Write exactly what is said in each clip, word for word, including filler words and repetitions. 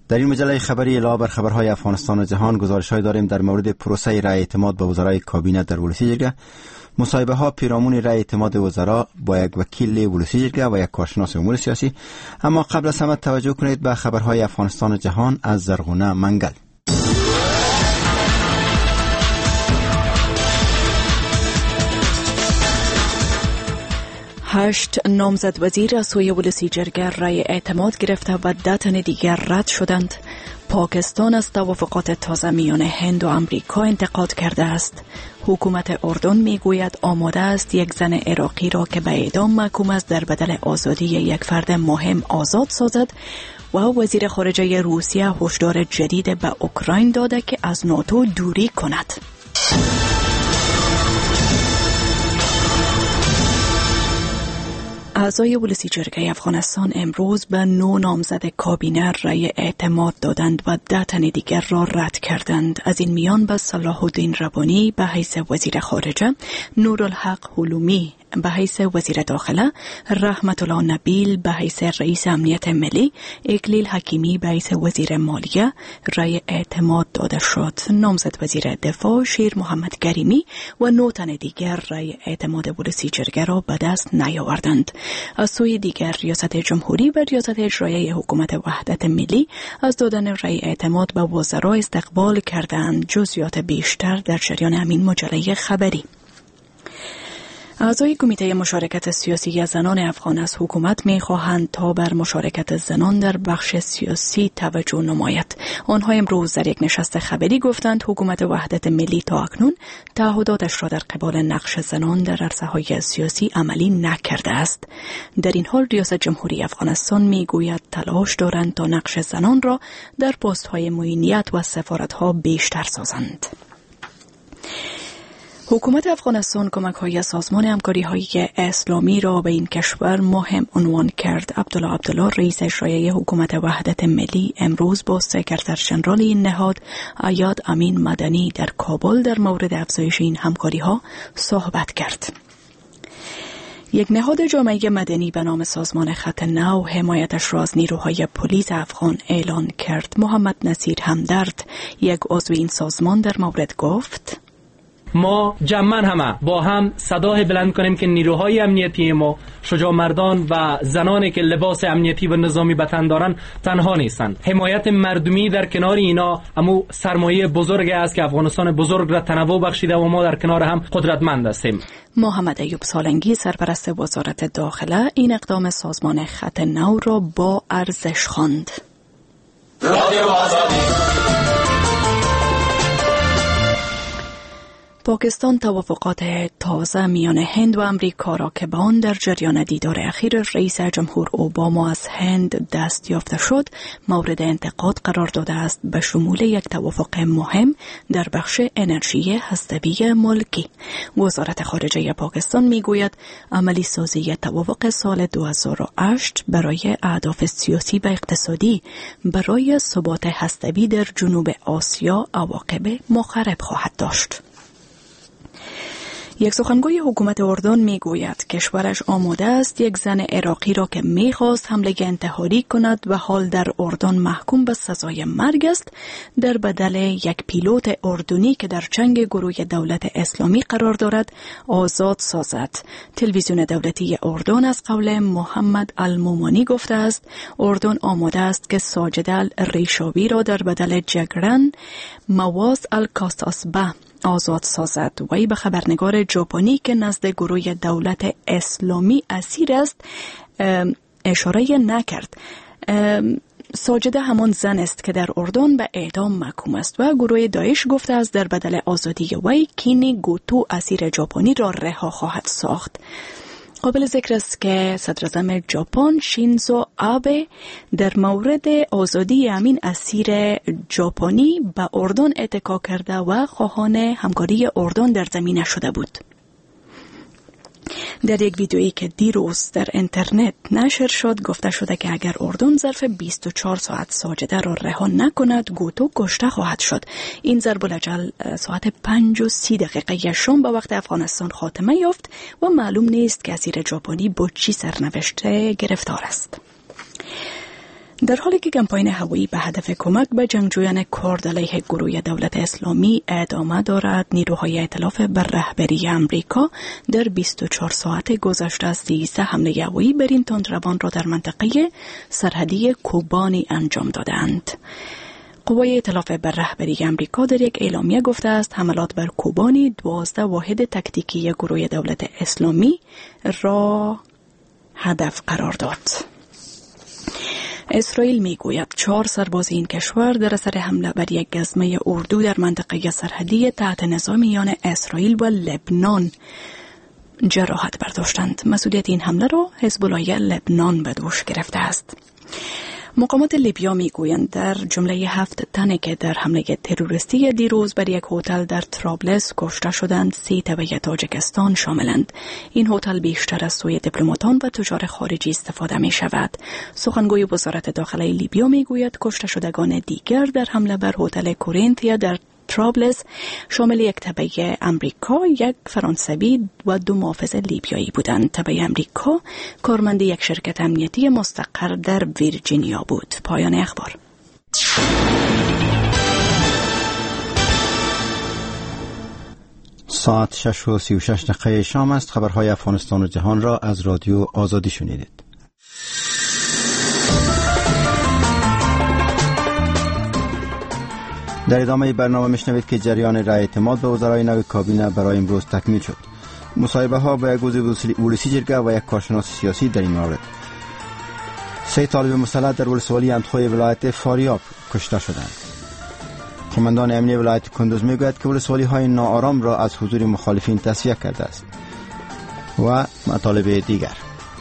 در این مجله خبری علاوه بر خبرهای افغانستان و جهان گزارش‌های داریم در مورد پروسه رأی اعتماد به وزرای کابینه در ولسی جرگه، مصاحبه ها پیرامون رأی اعتماد وزرا با یک وکیل ولسی جرگه و یک کارشناس امور سیاسی. اما قبل از همه توجه کنید به خبرهای افغانستان و جهان از زرغونه منگل. هشت نامزد وزیر از سوی ولسی جرگه رأی اعتماد گرفته و ده تن دیگر رد شدند. پاکستان از توافقات تازه میان هند و امریکا انتقاد کرده است. حکومت اردن میگوید آماده است یک زن عراقی را که به اعدام محکوم است در بدل آزادی یک فرد مهم آزاد سازد و وزیر خارجه روسیه هشدار جدید به اوکراین داده که از ناتو دوری کند. اعضای ولسی جرگه افغانستان امروز به نو نامزد کابینه رأی اعتماد دادند و ده تن دیگر را رد کردند. از این میان به صلاح الدین ربانی به حیث وزیر خارجه، نورالحق هلومی به حیث وزیر داخله، رحمت الله نبیل به حیث رئیس امنیت ملی، اکلیل حکیمی به حیث وزیر مالیه رأی اعتماد داده شد. نامزد وزیر دفاع شیر محمد کریمی و نه تن دیگر رأی اعتماد ولسی جرگه را به دست نیاوردند. از سوی دیگر ریاست جمهوری و ریاست اجرایی حکومت وحدت ملی از دادن رأی اعتماد به وزرا استقبال کردند. جزئیات بیشتر در جریان همین مجله خبری. اعضای کمیته مشارکت سیاسی زنان افغان از حکومت می‌خواهند تا بر مشارکت زنان در بخش سیاسی توجه نماید. آنها امروز در یک نشست خبری گفتند حکومت وحدت ملی تا اکنون تعهداتش را در قبال نقش زنان در عرصه‌های سیاسی عملی نکرده است. در این حال ریاست جمهوری افغانستان می‌گوید تلاش دارند تا نقش زنان را در پست‌های معینیت و سفارت‌ها بیشتر سازند. حکومت افغانستان کمک‌های سازمان همکاری‌های اسلامی را به این کشور مهم عنوان کرد. عبدالله عبدالله رئیس اجرایی حکومت وحدت ملی امروز با سکرتر ژنرال این نهاد عیاد امین مدنی در کابل در مورد افزایش این همکاری‌ها صحبت کرد. یک نهاد جامعه مدنی به نام سازمان خط نو حمایتش را از نیروهای پلیس افغان اعلان کرد. محمد نصیر همدرد یک عضو این سازمان در مورد گفت: ما جمعاً همه با هم صدای بلند کنیم که نیروهای امنیتی ما، شجاع مردان و زنانی که لباس امنیتی و نظامی به تن دارند تنها نیستند. حمایت مردمی در کنار اینا امو سرمایه بزرگ است که افغانستان بزرگ را تنوع بخشیده و ما در کنار هم قدرتمند هستیم. محمد ایوب سالنگی سرپرست وزارت داخله این اقدام سازمان خط نو را با ارزش خواند. پاکستان توافقات تازه میان هند و امریکا را که به آن در جریان دیدار اخیر رئیس جمهور اوباما از هند دست یافته شد مورد انتقاد قرار داده است، به شمول یک توافق مهم در بخش انرژی هسته‌ای ملکی. وزارت خارجه پاکستان میگوید عملی سازی توافق سال دو هزار و هشت برای اهداف سیاسی و اقتصادی برای ثبات هسته‌ای در جنوب آسیا عواقب مخرب خواهد داشت. یک سخنگوی حکومت اردن میگوید کشورش آماده است یک زن عراقی را که میخواست حمله انتحاری کند و حال در اردن محکوم به سزای مرگ است در بدل یک پیلوت اردنی که در چنگ گروه دولت اسلامی قرار دارد آزاد سازد. تلویزیون دولتی اردن از قول محمد المومانی گفته است اردن آماده است که ساجد الریشاوی را در بدل جگرن مواز الکاستاسبه آزاد سازد. وی به خبرنگار ژاپنی که نزد گروه دولت اسلامی اسیر است اشاره نکرد. ساجده همان زن است که در اردن به اعدام محکوم است و گروه داعش گفته است در بدل آزادی وی کینی گوتو اسیر ژاپنی را رها خواهد ساخت. قابل ذکر است که صدر اعظم ژاپن شینزو آبه در مورد آزادی همین اسیر ژاپنی به اردن اتکا کرده و خواهان همکاری اردن در زمینه شده بود. در یک ویدئویی که دیروز در اینترنت نشر شد گفته شده که اگر اردن ظرف بیست و چهار ساعت ساجده را رها نکند گوتو کشته خواهد شد. این ضرب الاجل ساعت پنج و سی دقیقه شام به وقت افغانستان خاتمه یافت و معلوم نیست که اسیر ژاپنی با چی سرنوشته گرفتار است. در حالی که کمپاین هوایی به هدف کمک به جنگجویان کرد علیه گروه دولت اسلامی ادامه دارد، نیروهای ائتلاف بر رهبری امریکا در بیست و چهار ساعت گذشته از سیزده حمله هوایی بر این تندروان را در منطقه سرحدی کوبانی انجام دادند. قوای ائتلاف بر رهبری امریکا در یک اعلامیه گفته است حملات بر کوبانی دوازده واحد تکتیکی گروه دولت اسلامی را هدف قرار داد. اسرائیل میگوید چهار سرباز این کشور در اثر حمله بر یک گزمه اردو در منطقه سرحدی تحت نظام میان اسرائیل و لبنان جراحت برداشتند. مسئولیت این حمله را حزب الله لبنان به دوش گرفته است. مقامات لیبیا میگویند در جمله هفت تنی که در حمله تروریستی دیروز بر یک هتل در طرابلس کشته شدند، سی تبع تاجیکستان شاملند. این هتل بیشتر از سوی دیپلماتان و تجار خارجی استفاده می شود. سخنگوی وزارت داخله لیبیا میگوید کشته شدگان دیگر در حمله بر هتل کورینتیا در طرابلس شامل یک تبع امریکا، یک فرانسوی و دو محافظ لیبیایی بودند. تبع امریکا کارمند یک شرکت امنیتی مستقر در ویرجینیا بود. پایان اخبار. ساعت شش و سی و شش دقیقه شام است. خبرهای افغانستان و جهان را از رادیو آزادی شنیدید. در ادامه برنامه میشنوید که جریان رای اعتماد به وزرای نو کابینه برای امروز تکمیل شد. مصاحبه ها با یک عضو ولسی جرگه و یک کارشناس سیاسی در این مورد. سه طالب مسلح در ولسوالی اندخوی ولایت فاریاب کشته شدند. قماندان امنیتی ولایت کندوز میگوید که ولسوالی های ناآرام را از حضور مخالفین تصفیه کرده است. و مطالب دیگر.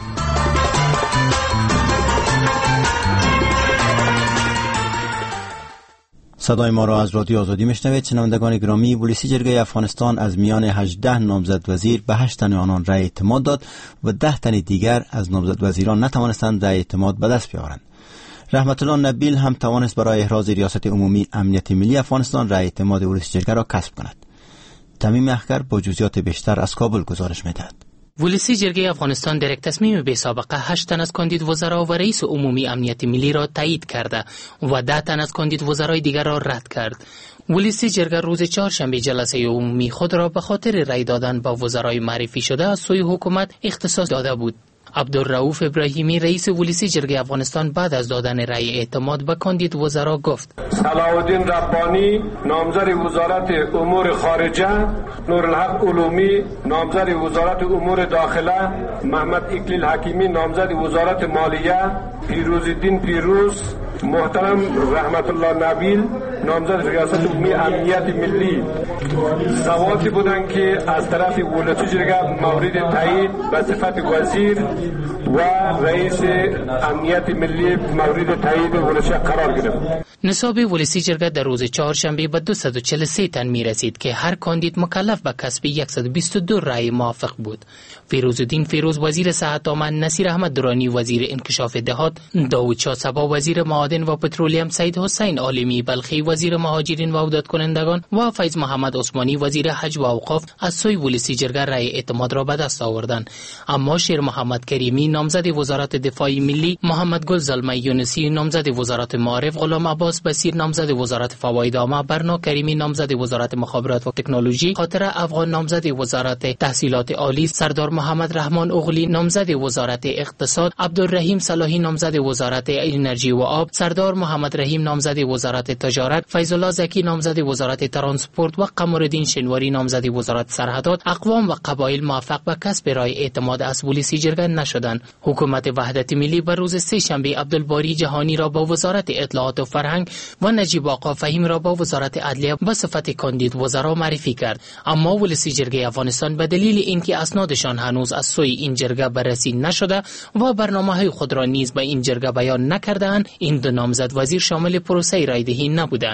صدای ما را از رادیو آزادی میشنوید. شنوندگان گرامی، ولسی جرگه افغانستان از میان هجده نامزد وزیر به هشت تن آنان رای اعتماد داد و ده تن دیگر از نامزد وزیران نتوانستند رای اعتماد به دست بیاورند. رحمت الله نبیل هم توانست برای احراز ریاست عمومی امنیت ملی افغانستان رای اعتماد ولسی جرگه را کسب کند. تمیم اخگر با جزئیات بیشتر از کابل گزارش می‌دهد. ولسی جرگه افغانستان در یک تصمیم بی سابقه هشت تن از کاندید وزرا و رئیس عمومی امنیت ملی را تایید کرده و ده تن از کاندید وزرای دیگر را رد کرد. ولسی جرگه روز چهارشنبه جلسه عمومی خود را به خاطر رای دادن با وزرای معرفی شده از سوی حکومت اختصاص داده بود. عبدالرؤوف ابراهیمی رئیس ولسی جرگه افغانستان بعد از دادن رای اعتماد به کاندید وزرا گفت: صلاح الدین ربانی نامزد وزارت امور خارجه، نورالحق علومی نامزد وزارت امور داخله، محمد اکلیل حکیمی نامزد وزارت مالیه، پیروزالدین پیروز، محترم رحمت الله نبیل نامزد ریاست عمومی امنیت ملی زواتی بودند که از طرف ولسی جرگه مورد تایید به صفت وزیر و رئیس امنیت ملی مورد تایید ولسی قرار گرفت. نصاب ولسی جرگه در روز چهارشنبه به دویست و چهل و سه تن می رسید که هر کاندید مکلف به کسب صد و بیست و دو رای موافق بود. فیروزالدین فیروز وزیر صحت عامه، نصیر احمد درانی وزیر انکشاف دهات، داوود شاه صبا وزیر معادن و پترولیم، سید حسین عالمی بلخی وزیر مهاجرین و عودت کنندگان و فیض محمد عثمانی وزیر حج و اوقاف از سوی ولسی جرگه رای اعتماد را به دست آوردند. اما شیر محمد کریمی نامزد وزارت دفاع ملی، محمد گل زلمه یونسی نامزد وزارت معارف، غلام عباس بصیر نامزد وزارت فواید عامه، برنا کریمی نامزد وزارت مخابرات و تکنولوژی، خاطر افغان نامزد وزارت تحصیلات عالی، سردار محمد رحمان اغلی نامزد وزارت اقتصاد، عبدالرحیم صلاحی نامزد وزارت انرژی و آب، سردار محمد رحیم نامزد وزارت تجارت، فیض الله زکی نامزد وزارت ترانسپورت و قمرالدین شنواری نامزد وزارت سرحدات. اقوام و قبایل موفق به کسب رای اعتماد از ولسی جرگه نشدند. حکومت وحدت ملی بر روز سه شنبه عبدالباری جهانی را با وزارت اطلاعات و فرهنگ و نجیب آقا فهیم را با وزارت عدلیه به صفت کاندید وزرا معرفی کرد. اما ولسی جرگه افغانستان به دلیل اینکه اسنادشان هنوز از سوی این جرگه بررسی نشده و برنامه‌های خود را نیز به این جرگه بیان نکردند، این دو نامزد وزیر شامل پروسه رایدهی نبودند.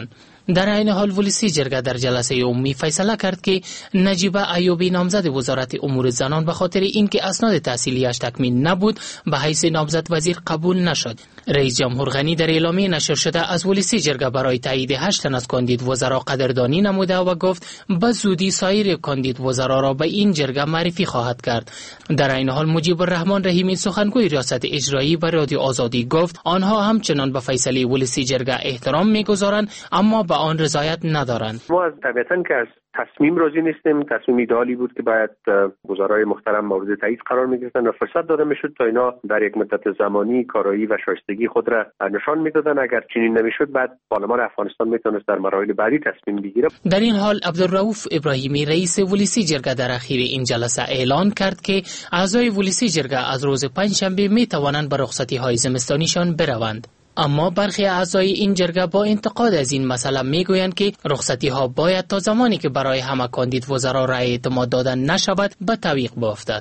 در این حال ولسی جرگه در جلسه عمومی فیصله کرد که نجیبه ایوبی نامزد وزارت امور زنان به خاطر اینکه اسناد تحصیلیش تکمیل نبود به حیث نامزد وزیر قبول نشد. رئیس جمهور غنی در اعلامیه نشر شده از ولسی جرگه برای تایید هشت تن از کاندید وزرا قدردانی نموده و گفت به زودی سایر کاندید وزرا را به این جرگه معرفی خواهد کرد. در این حال مجیب الرحمن رحیمی سخنگوی ریاست اجرایی به رادیو آزادی گفت آنها همچنان به فیصله ولسی جرگه احترام می‌گذارند اما به آن رضایت ندارند. ما از طبیعتاً که از تصمیم راضی نیستیم. تصمیم ایدئالی بود که باید وزرای محترم مورد تایید قرار می‌گرفتن و فرصت داده میشد تا اینا در یک مدت زمانی کارایی و شایستگی خود را نشان میدادن. اگر چنین نمیشد بعد پارلمان افغانستان میتونست در مراحل بعدی تصمیم بگیره. در این حال عبدالرؤوف ابراهیمی رئیس ولسی جرگه در اخیر این جلسه اعلان کرد که اعضای ولسی جرگه از روز پنجشنبه میتوانند به رخصتی‌های زمستانیشان بروند. اما برخی اعضای این جرگه با انتقاد از این مسئله میگویند که رخصتی ها باید تا زمانی که برای همه کاندید وزرا رأی اعتماد دادن نشود به تعویق بافتد.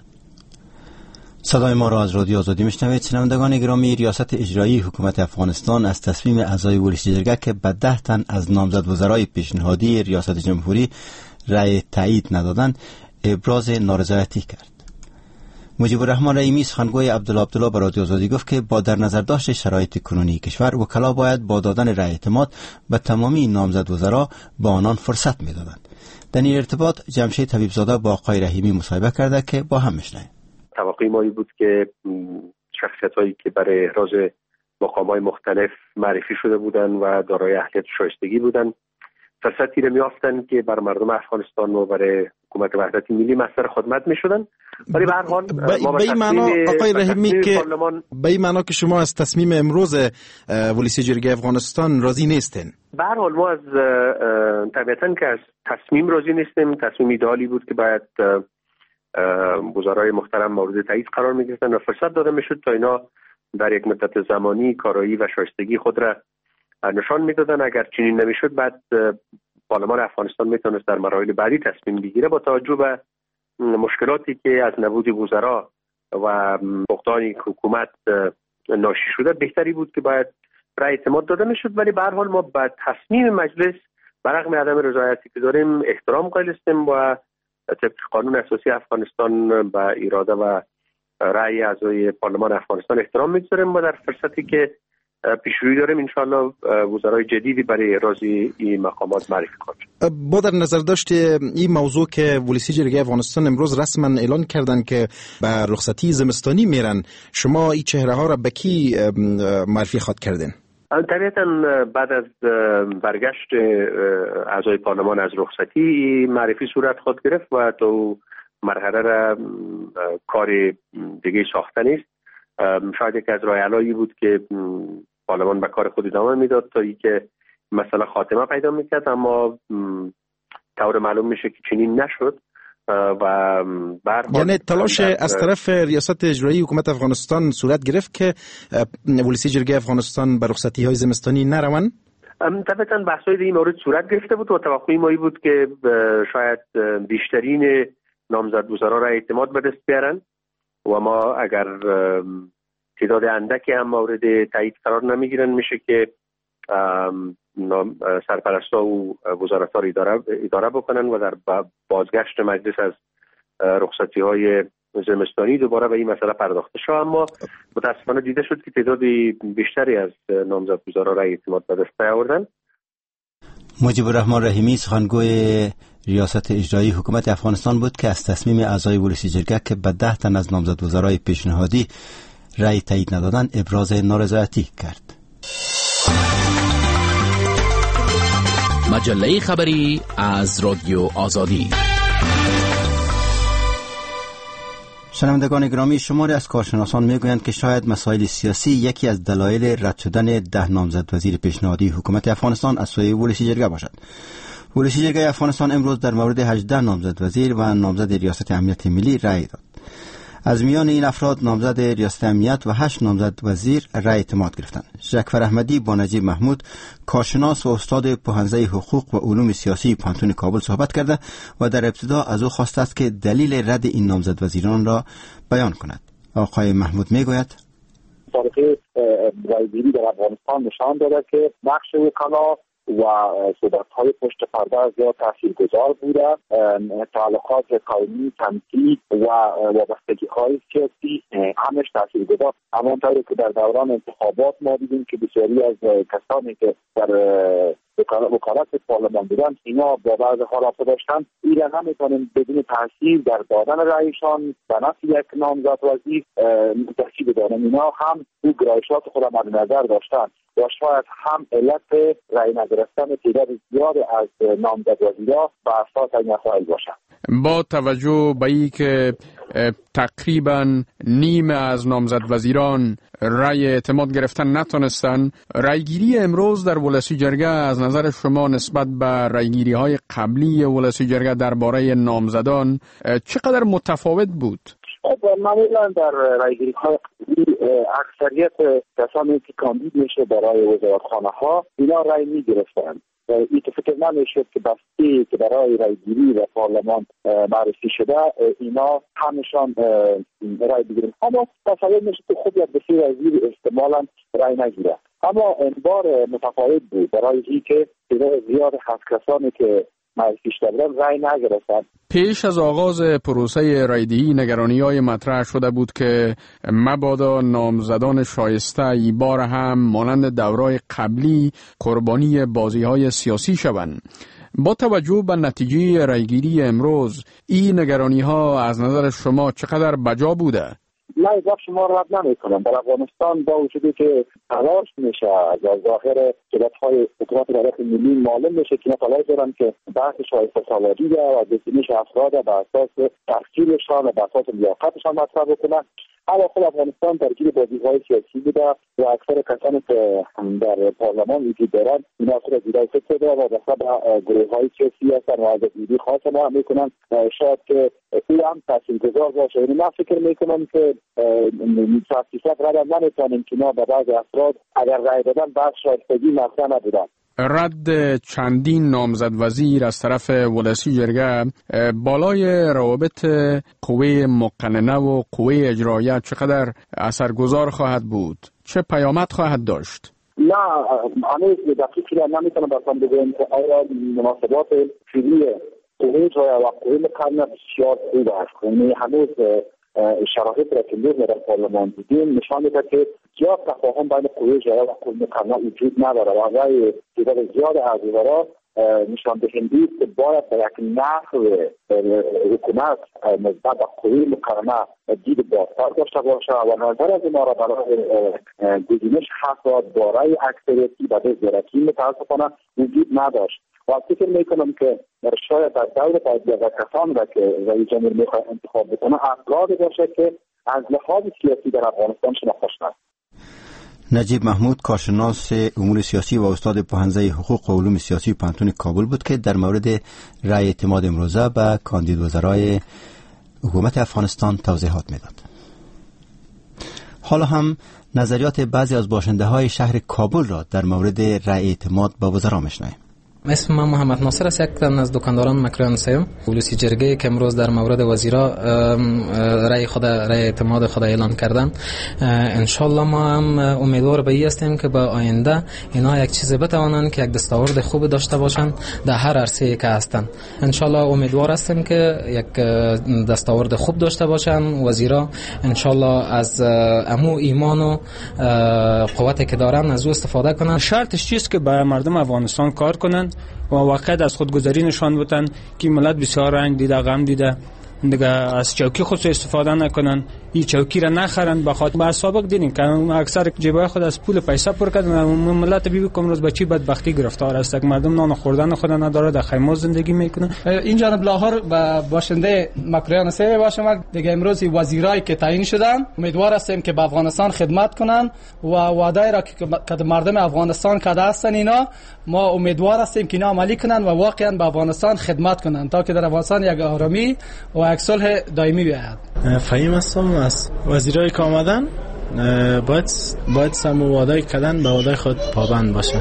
صدای ما را از رادیو آزادی میشنوید. شنوندگان گرامی، ریاست اجرایی حکومت افغانستان از تصمیم اعضای ولسی جرگه که به ده تن از نامزد وزرای پیشنهادی ریاست جمهوری رأی تایید ندادند ابراز نارضایتی کرد. مجیب الرحمن رحیمی سخنگوی عبدالله عبدالله به رادیو آزادی گفت که با در نظر داشت شرایط کنونی کشور وکلا باید با دادن رأی اعتماد به تمامی نامزد وزرا به آنان فرصت می‌دادند. در این ارتباط جمشید حبیبزاده با آقای رحیمی مصاحبه کرده که با هم میشنویم. توقع ما بود که شخصیت‌هایی که برای احراز مقام‌های مختلف معرفی شده بودند و دارای اهلیت شایستگی بودند فرصتی را می‌یافتند که بر مردم افغانستان و برای حکومت وحدت ملی مصدر خدمت می‌شدند. ولی به هر حال به این معنا آقای رحیمی که به این معنا که شما از تصمیم امروز ولسی جرگه افغانستان راضی نیستین. به هر حال ما از طبیعتاً که از تصمیم راضی نیستیم. تصمیم ایدئالی بود که باید وزرای محترم مورد تایید قرار می‌گرفتن و فرصت داده میشد تا اینا در یک مدت زمانی کارایی و شایستگی خود را نشان میدادن. اگر چنین نمیشد بعد پارلمان افغانستان میتونست در مراحل بعدی تصمیم بگیره. با توجه به مشکلاتی که از نبود وزرا و فقدان حکومت ناشی شده بهتری بود که باید رأی اعتماد داده میشد. ولی به هر حال ما به تصمیم مجلس برغم عدم رضایتی که داریم احترام قائل هستیم و طبق قانون اساسی افغانستان به اراده و رأی اعضای پارلمان افغانستان احترام میگذاریم و در فرصتی که پیشروی داریم انشاءالله وزرای جدیدی برای احراز این مقامات معرفی کنیم. با در نظر داشت این موضوع که ولسی جرگه افغانستان امروز رسما اعلان کردن که به رخصتی زمستانی میرن، شما این چهره ها را به کی معرفی خواد کردین؟ طبیعتا بعد از برگشت اعضای پارلمان از رخصتی معرفی صورت خود گرفت و تو مرحله را کار دیگه ساخته نیست. شاید یک از راه حلایی بود که پارلمان به کار خود ادامه میداد تا اینکه مسئله خاتمه پیدا میکرد، اما طور معلوم میشه که چنین نشد و یعنی تلاش از طرف ریاست اجرایی حکومت افغانستان صورت گرفت که ولسی جرگه افغانستان به رخصتی های زمستانی نروند. طبعا بحث‌های این مورد صورت گرفته بود و توقع ما بود که شاید بیشترین نامزد وزرا را اعتماد به دست بیارن و ما اگر تعداد اندکی هم مورد تایید قرار نمیگیرن میشه که سرپرستا و وزارت‌ها را اداره اداره بکنن و در بازگشت مجلس از رخصتی های زمستانی دوباره به این مسئله پرداخته شد. اما متاسفانه دیده شد که تعداد بیشتری از نامزد وزرا را اعتماد به دست نیاوردن. مجیب الرحمن رحیمی سخنگوی ریاست اجرایی حکومت افغانستان بود که از تصمیم اعضای ولسی جرگه که به ده تن از نامزد وزرای پیشنهادی رأی تایید ندادن ابراز نارضایتی کرد. مجله خبری از رادیو آزادی. شنوندگان گرامی، شماری از کارشناسان میگویند که شاید مسائل سیاسی یکی از دلایل رد شدن ده نامزد وزیر پیشنهادی حکومت افغانستان از سوی ولسی جرگه باشد. ولسی جرگه افغانستان امروز در مورد هجده نامزد وزیر و نامزد ریاست امنیت ملی رأی داد. از میان این افراد نامزد ریاست امنیت و هشت نامزد وزیر رأی اعتماد گرفتند. جعفر احمدی با نجیب محمود، کارشناس و استاد پوهنځی حقوق و علوم سیاسی پانتون کابل صحبت کرده و در ابتدا از او خواسته است که دلیل رد این نامزد وزیران را بیان کند. آقای محمود میگوید تاریخ رأیگیری در افغانستان نشان داده که نقش وکلا و صحبت‌های پشت پرده زیاد تاثیرگذار بوده. تعلقات قومی، تمثیل و وابستگی‌های سیاسی همش تاثیرگذار. همانطوری که در دوران انتخابات ما دیدیم که بسیاری از کسانی که در وکالت پارلمان بودن اینا با بعض حالات داشتن، ایران نمیتونیم بدون تاثیر در دادن رأیشان به نفع یک نامزد وزیر تاثیر بدانیم. اینا هم او گرایشات خود مد نظر داشتن و شاید هم علت رأی نگرفتن تعداد زیاد از نامزد وزیرا به اساس این مسائل باشند. با توجه به این که تقریبا نیم از نامزد وزیران رأی اعتماد گرفتن نتونستن، رأیگیری امروز در ولسی جرگه از نظر شما نسبت به رأیگیری های قبلی ولسی جرگه درباره نامزدان چقدر متفاوت بود؟ معمولا در رأیگیری های قبلی اکثریت کسانی که کاندید میشه برای وزارتخانه ها اینا رأی می گرفتن. این که فکر نمیشد که بسته که برای رأیگیری و پارلمان معرفی شده اینا همشان رأی بگیرن، اما تصور میشه که خود یک بسیار وزیر احتمالاً رأی نگیره. اما این بار متفاوت بود برای اینکه تعداد زیاد از کسانی که معرفی شده بودن رأی نگرفتند. پیش از آغاز پروسه رایدهی نگرانی‌های مطرح شده بود که مبادا نامزدان شایسته ای بار هم مانند دورای قبلی قربانی بازی‌های سیاسی شوند. با توجه به نتیجه رایگیری امروز این نگرانی‌ها از نظر شما چقدر بجا بوده؟ من از شما رد نمی کنم. در افغانستان با وجودی که تلاش میشه از ظاهر جلسه‌های حکومت دولت ملی معلوم میشه که تلاش دارن که بحث شایسته سواری و دستینش افراد به اساس تحصیلشان و به اساس لیاقتشان مطرح بکنن، اما خود افغانستان درگیر بازی‌های سیاسی بوده و اکثر کسانی که در پارلمان وجود دارند اینا خود از ایران فکر دارن و بسا به گروه‌های سیاسی هستن و از دیدی خاص ما هم میکنن. شاید که او هم تاثیرگذار باشه. یعنی من فکر میکنم که تاسیسات رد نمیتونیم که ما به بعض افراد اگر رای دادن بعد شایستگی مطرح نبودن. رد چندین نامزد وزیر از طرف ولسی جرگه بالای روابط قوه مقننه و قوه اجراییه چقدر اثرگذار خواهد بود؟ چه پیامد خواهد داشت؟ نه، هنوز دقیقی را نمیتونم بسان بگویم که آیا مناسبات فعلی قوه اجراییه و قوه مقننه بسیار خوب است. یعنی هنوز شرایط را که در پارلمان دیدیم نشان میده که زیاد تفاهم بین قوه اجراییه و قوه مقننه وجود نداره و رأی تعداد زیاد از وزرا نشان دهنده است که باید به یک نحو حکومت نسبت به قوه مقننه دید بازتر داشته باشه و نظر از ما را برای گزینش حق دارای اکثریتی و دزدرکی متاسفانه وجود نداشت. و فکر میکنم که شاید در دور تایید و کسان را که رئیس جمهور میخواد انتخاب بکنه افرادی باشه که از لحاظ سیاسی در افغانستان شناخته شدند. نجیب محمود، کارشناس امور سیاسی و استاد پوهنځی حقوق و علوم سیاسی پانتون کابل بود که در مورد رأی اعتماد امروزه به کاندید وزرای حکومت افغانستان توضیحات میداد. حالا هم نظریات بعضی از باشنده های شهر کابل را در مورد رأی اعتماد به وزرا میشنویم. اسم من محمد ناصر است، یک تن از دکانداران مکران سیم. ولسی جرگه که امروز در مورد وزیرا رأی خود رأی اعتماد خود اعلان کردن، ان شاء الله ما هم امیدوار به این هستیم که با آینده اینا یک چیز بتوانند که یک دستاورد خوب داشته باشند در هر عرصه‌ای که هستند. ان شاء الله امیدوار هستیم که یک دستاورد خوب داشته باشند وزیرا. ان شاء الله از امو ایمان و قوتی که دارن از او استفاده کنند. شرطش چیست که برای مردم افغانستان کار کنند و واقعا از خودگذاری نشان بدن که ملت بسیار رنج دیده، غم دیده، دیگه از چوکی خود استفاده نکنن، این چوکی را نخرن. بخاطر با سابق دیدیم که اکثر جیبای خود از پول پیسه پر کردن. ملت بی کم روز بچی بدبختی گرفتار است که مردم نان خوردن خود نداره، در خیمه زندگی میکنن. این جانب لاهور با باشنده مکریان سه باشم دیگه امروز وزیرایی که تعیین شدن امیدوار هستیم که به افغانستان خدمت کنن و وعده را که مردم افغانستان کرده هستن اینا ما امیدوار هستیم که اینا عملی کنن و واقعا به افغانستان خدمت کنن تا که در افغانستان یک آرامی و یک صلح دائمی بیاید. فهیم هستم از وزیرایی که آمدن باید باید سم وعده کردن به وعده خود پابند باشن.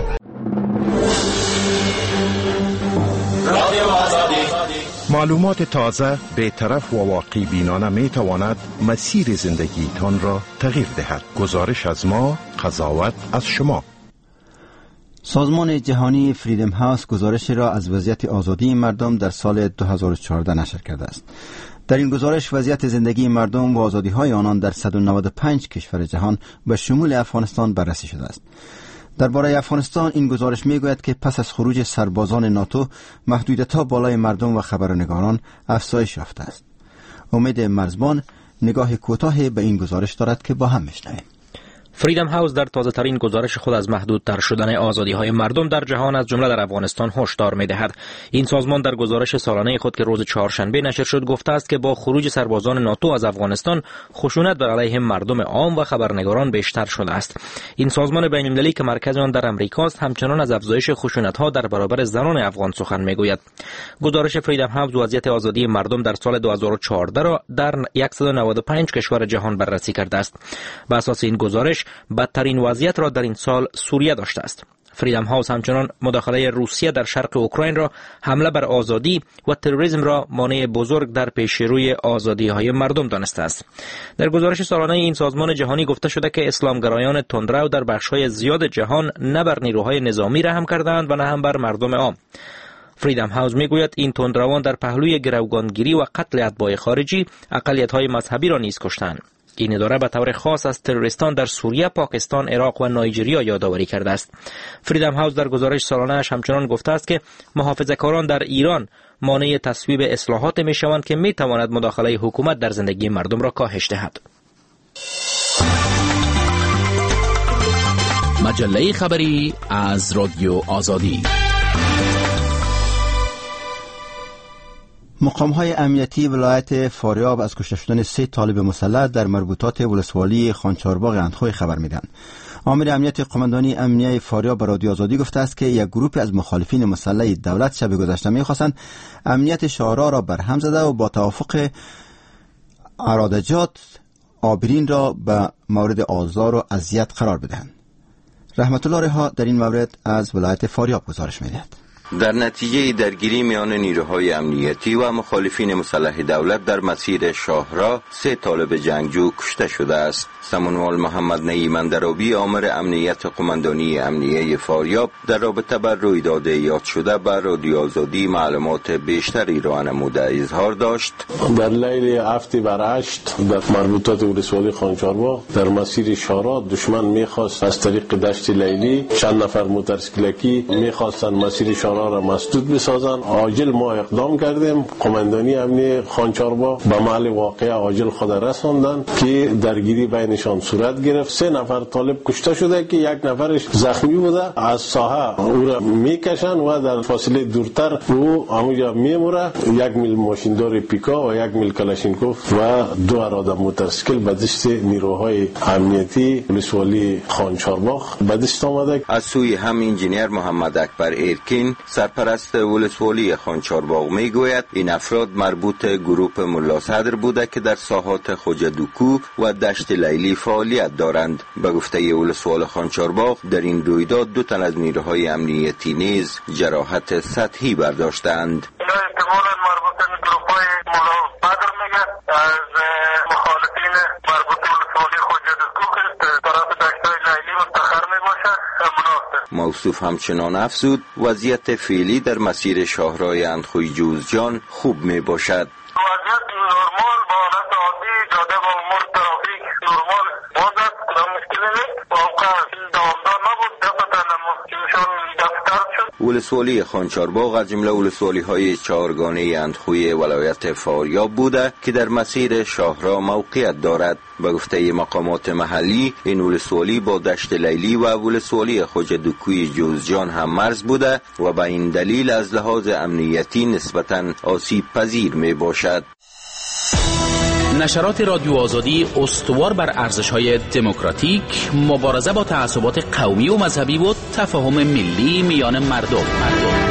معلومات تازه، بی‌طرف و واقعی بینانه می تواند مسیر زندگی تان را تغییر دهد. گزارش از ما، قضاوت از شما. سازمان جهانی فریدم هاوس گزارش را از وضعیت آزادی مردم در سال دو هزار و چهارده نشر کرده است. در این گزارش وضعیت زندگی مردم و آزادی‌های آنان در صد و نود و پنج کشور جهان به شمول افغانستان بررسی شده است. درباره افغانستان این گزارش میگوید که پس از خروج سربازان ناتو محدودیت‌ها بالای مردم و خبرنگاران افزایش یافته است. امید مرزبان نگاه کوتاهی به این گزارش دارد که با هم میشنویم. فریدم هاوس در تازه ترین گزارش خود از محدودتر شدن آزادی های مردم در جهان از جمله در افغانستان هشدار می دهد. این سازمان در گزارش سالانه خود که روز چهارشنبه نشر شد گفته است که با خروج سربازان ناتو از افغانستان خشونت بر علیه مردم عام و خبرنگاران بیشتر شده است. این سازمان بین المللی که مرکز آن در امریکا است همچنان از افزایش خشونت ها در برابر زنان افغان سخن می گوید. گزارش فریدم هاوس وضعیت آزادی مردم در سال دو هزار و چهارده را در صد و نود و پنج کشور جهان بررسی کرده است. بر اساس این گزارش بدترین وضعیت را در این سال سوریه داشته است. فریدم هاوس همچنان مداخله روسیه در شرق اوکراین را حمله بر آزادی و تروریسم را مانع بزرگ در پیشروی آزادی‌های مردم دانسته است. در گزارش سالانه این سازمان جهانی گفته شده که اسلامگرایان تندرو در بخش‌های زیاد جهان نه بر نیروهای نظامی رحم کردند و نه هم بر مردم عام. فریدم هاوس میگوید این تندروان در پهلوی گروگانگیری و قتل اتباع خارجی اقلیت‌های مذهبی را نیز کشتند. این اداره به طور خاص از تروریستان در سوریه، پاکستان، عراق و نایجریا یادآوری کرده است. فریدم هاوس در گزارش سالانه‌اش همچنان گفته است که محافظه‌کاران در ایران مانع تصویب اصلاحات می‌شوند که می‌تواند مداخله حکومت در زندگی مردم را کاهش دهد. مجله خبری از رادیو آزادی. مقام‌های امنیتی ولایت فاریاب از کشته شدن سه طالب مسلح در مربوطات ولسوالی خانچارباغ اندخوی خبر میدن. عامل امنیت قماندانی امنیه فاریاب به رادیو آزادی گفته است که یک گروه از مخالفین مسلح دولت شب گذشته می‌خواستند امنیت شهرها را برهم زده و با توافق ارادجات آبرین را به مورد آزار و اذیت قرار بدهند. رحمت الله رها در این مورد از ولایت فاریاب گزارش می‌دهد. در نتیجه درگیری میان نیروهای امنیتی و مخالفین مسلح دولت در مسیر شاهرا سه طالب جنگجو کشته شده است. سمنوال محمد نعیم‌اندرابی آمر امنیت قماندانی امنیه فاریاب در رابطه بر رویداد یاد شده بر رادیو آزادی معلومات بیشتری را نموده اظهار داشت. در لیل هفت بر هشت در مربوطات ولسوالی خانچارباغ در مسیر شاهرا دشمن میخواست از طریق دشت لیلی چند نفر موتورسیکلکی میخواستن مسیر شاهرا را مسدود بسازن. عاجل ما اقدام کردیم. قماندانی امنیه خانچارباغ به محل واقعه عاجل خود رساندن که درگیری بینشان صورت گرفت. سه نفر طالب کشته شده که یک نفرش زخمی بوده. از ساحه او را میکشن و در فاصله دورتر او همونجا میموره. یک میل ماشیندار پیکا و یک میل کلاشینکوف و دو اراده موتورسیکل به دست نیروهای امنیتی ولسوالی خانچارباغ به دست آمده. از سوی هم انجینیر محمد اکبر ایرکین سرپرست ولسوالی خانچارباغ میگوید این افراد مربوط گروه ملا صدر بوده که در ساحات خوجدوکو و دشت لیلی فعالیت دارند. به گفته ولسوال خانچارباغ در این رویداد دو تن از نیروهای امنیتی نیز جراحت سطحی برداشتند. اینا احتمالاً مربوط به گروه‌های ملا صدر میگن از مخالفین مربوط به ولسوالی خوجدوکو که طرف دشت‌های لیلی مستقر میباشه. موصوف همچنان افزود وضعیت فعلی در مسیر شاهرای اندخوی جوزجان خوب می باشد. وضعیت نرمال با حالت عادی جاده و امور ترافیک نرمال باز است. کدام مشکلی نیست. واقعا دوامدار نبود. دفتر نموشون دفتر شد. ولسوالی خانچارباغ از جمله ولسوالی های چهارگانه اندخوی ولایت فاریاب بوده که در مسیر شاهرا موقعیت دارد. به گفته مقامات محلی این ولسوالی با دشت لیلی و ولسوالی خوجدوکوی جوزجان هم مرز بوده و به این دلیل از لحاظ امنیتی نسبتاً آسیب پذیر می باشد. نشرات رادیو آزادی استوار بر ارزش‌های دموکراتیک، مبارزه با تعصبات قومی و مذهبی و تفاهم ملی میان مردم. مردم.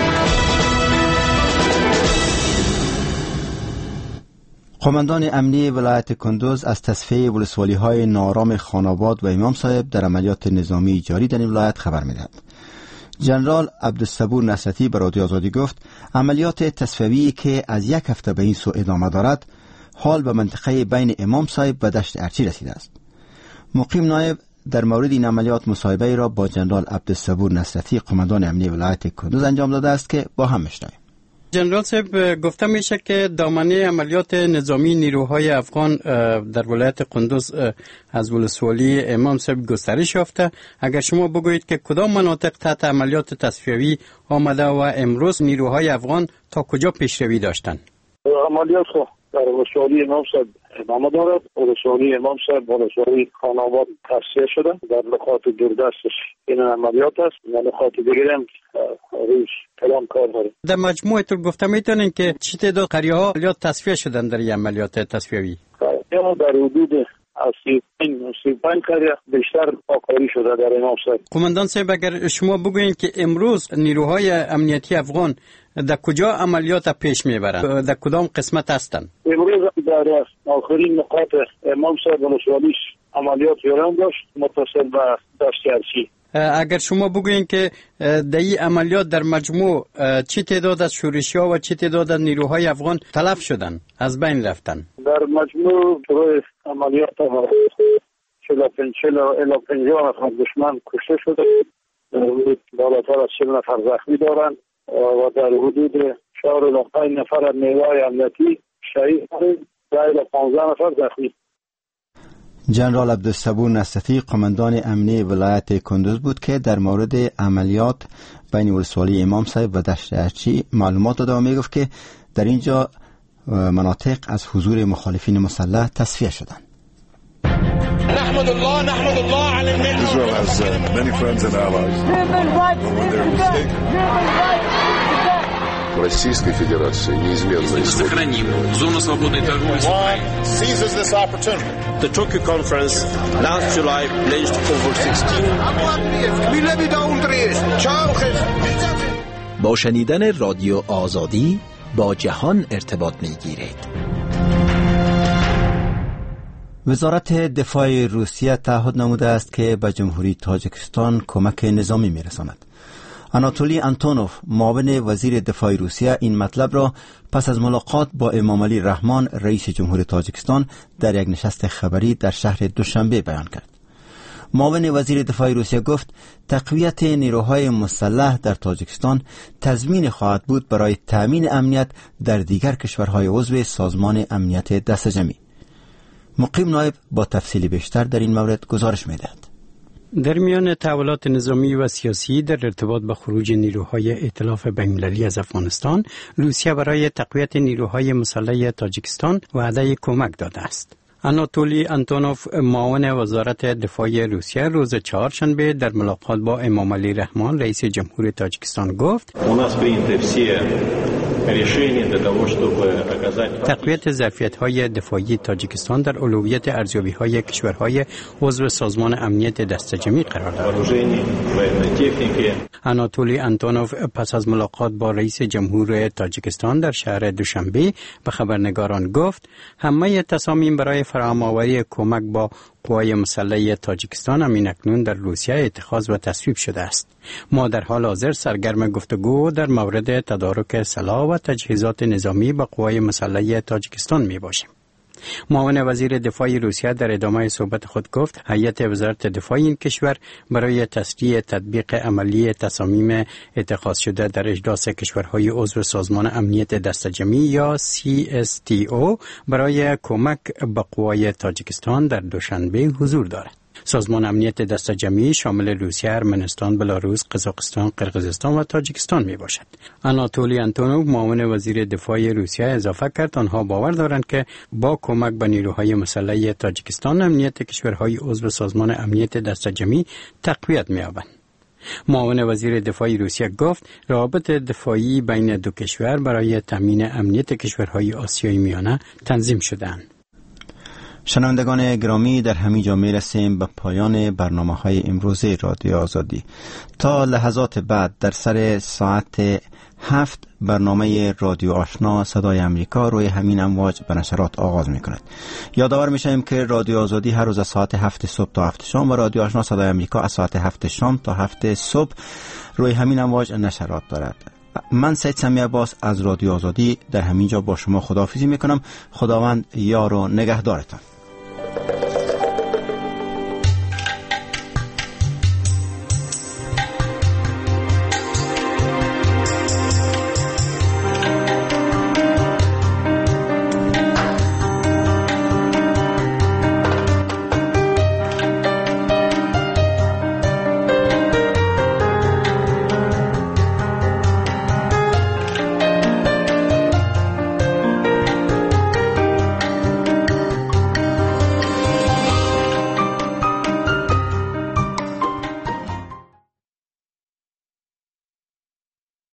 قماندان امنی ولایت کندوز از تصفیه ولسوالی‌های نارام خاناباد و امام صاحب در عملیات نظامی جاری در این ولایت خبر می‌دهد. جنرال عبدالصبور نصرتی به رادیو آزادی گفت عملیات تصفیه‌ای که از یک هفته به این سو ادامه دارد حال به منطقه بین امام صاحب و دشت ارچی رسیده است. مقیم نایب در مورد این عملیات مصاحبه را با جنرال عبدالصبور نصرتی قماندان امنیتی ولایت کندوز انجام داده است که با هم میشنویم. جنرال صاحب، گفته میشه که دامنه عملیات نظامی نیروهای افغان در ولایت قندوز از ولسوالی امام صاحب گسترش یافته. اگر شما بگویید که کدام مناطق تحت عملیات تصفیوی آمده و امروز نیروهای افغان تا کجا پیشروی داشتن؟ عملیات خو در ولسوالی امام صاحب ادامه دارد. ولسوالی امام صاحب ولسوالی خاناباد تصفیه شده. در نقاط دوردستش این عملیات است. در نقاط دیگر هم روز کلام کار داریم. در مجموع تو گفته میتونین که چه تعداد قریه ها عملیات تصفیه شدن در این عملیات تصفیوی؟ قریه در حدود از سی و پنج قریه بیشتر آکاری شده در امام صاحب. قماندان صاحب، اگر شما بگوین که امروز نیروهای امنیتی افغان در کجا عملیات پیش میبرند، در کدام قسمت هستند؟ امروز در آخرین نقاط امام صاحب ولسوالیش عملیات یوران داشت متصل به دشت ارچی. اگر شما بگوین که در این عملیات در مجموع چی تعداد از شورشی‌ها و چی تعداد از نیروهای افغان تلف شدن، از بین رفتن؟ در مجموع روی عملیات چهل و پنج الی پنجاه نفر دشمن کشته شده، بالاتر از چهل نفر زخمی دارند و در حدود چهار الی پنج نفر از نیروهای امنیتی شهید شدند، ده الی پانزده نفر زخمی. جنرال عبدالصبور نصرتی قماندان امنیتی ولایت کندوز بود که در مورد عملیات بین ولسوالی امام صاحب و دشت ارچی معلومات داده و میگفت که در اینجا مناطق از حضور مخالفین مسلح تصفیه شدند. نحمد الله نحمد الله علی الملت. Israel has uh, many friends and allies. When they're mistaken. Российской Федерации неизменно сохраним зону свободной торговли. Seizes this opportunity. The Tokyo conference last July pledged over sixteen. با شنیدن رادیو آزادی با جهان ارتباط میگیرید. وزارت دفاع روسیه تعهد نموده است که به جمهوری تاجیکستان کمک نظامی میرساند. آناتولی آنتونوف، معاون وزیر دفاع روسیه، این مطلب را پس از ملاقات با امام علی رحمان رئیس جمهور تاجیکستان در یک نشست خبری در شهر دوشنبه بیان کرد. معاون وزیر دفاع روسیه گفت تقویت نیروهای مسلح در تاجیکستان تضمین خواهد بود برای تأمین امنیت در دیگر کشورهای عضو سازمان امنیت دست جمعی. مقیم نایب با تفصیل بیشتر در این مورد گزارش می‌دهد. در میان تحولات نظامی و سیاسی در ارتباط با خروج نیروهای ائتلاف بین‌المللی از افغانستان، روسیه برای تقویت نیروهای مسلح تاجیکستان وعده کمک داده است. آناتولی آنتونوف، معاون وزارت دفاع روسیه، روز چهارشنبه در ملاقات با امام علی رحمان رئیس جمهور تاجیکستان گفت تقویت ظرفیت‌های دفاعی تاجیکستان در اولویت ارزیابی‌های کشورهای عضو سازمان امنیت دست جمعی قرار دارد. آناتولی آنتونوف پس از ملاقات با رئیس جمهور تاجیکستان در شهر دوشنبه به خبرنگاران گفت همه تصامیم برای فراهم‌آوری کمک با قوای مسلح تاجیکستان همین اکنون در روسیه اتخاذ و تصویب شده است. ما در حال حاضر سرگرم گفتگو در مورد تدارک سلاح و تجهیزات نظامی با قوای مسلح تاجیکستان می باشیم. معاون وزیر دفاع روسیه در ادامه صحبت خود گفت هیئت وزارت دفاع این کشور برای تسریع تطبیق عملی تصامیم اتخاذ شده در اجلاس کشورهای عضو سازمان امنیت دست جمعی یا سی اس تی او برای کمک به قوای تاجیکستان در دوشنبه حضور دارد. سازمان امنیت دست جمعی شامل روسیه، ارمنستان، بلاروس، قزاقستان، قرقیزستان و تاجیکستان می باشد. آناتولی آنتونوف، معاون وزیر دفاع روسیه، اضافه کرد آنها باور دارند که با کمک به نیروهای مسلح تاجیکستان امنیت کشورهای عضو سازمان امنیت دست جمعی تقویت می یابد. معاون وزیر دفاع روسیه گفت روابط دفاعی بین دو کشور برای تامین امنیت کشورهای آسیای میانه تنظیم شده‌اند. شنوندگان گرامی، در همین جا میرسیم به پایان برنامه های امروزه رادیو آزادی. تا لحظات بعد در سر ساعت هفت برنامه رادیو آشنا صدای امریکا روی همین امواج به نشرات آغاز می کند. یادآور می شویم که رادیو آزادی هر روز از ساعت هفت صبح تا هفت شام و رادیو آشنا صدای امریکا از ساعت هفت شام تا هفت صبح روی همین امواج نشرات دارد. من سید سمی عباس از رادیو آزادی در همین جا با شما خداحافظی می کنم. خداوند یار و نگهدارتان.